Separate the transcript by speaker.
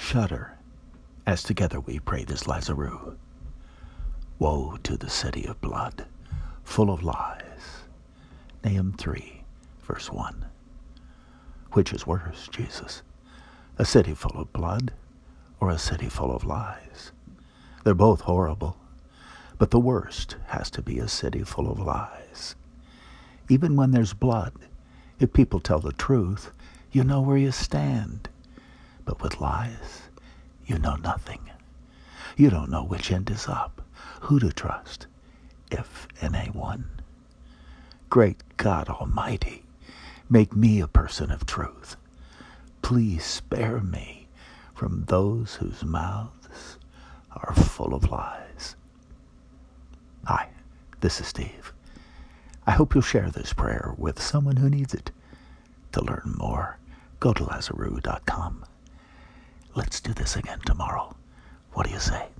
Speaker 1: Shudder, as together we pray this Lazarus. Woe to the city of blood, full of lies. Nahum 3, verse 1. Which is worse, Jesus? A city full of blood, or a city full of lies? They're both horrible, but the worst has to be a city full of lies. Even when there's blood, if people tell the truth, you know where you stand. But with lies, you know nothing. You don't know which end is up, who to trust, if anyone. Great God Almighty, make me a person of truth. Please spare me from those whose mouths are full of lies. Hi, this is Steve. I hope you'll share this prayer with someone who needs it. To learn more, go to Lazarus.com. Let's do this again tomorrow. What do you say?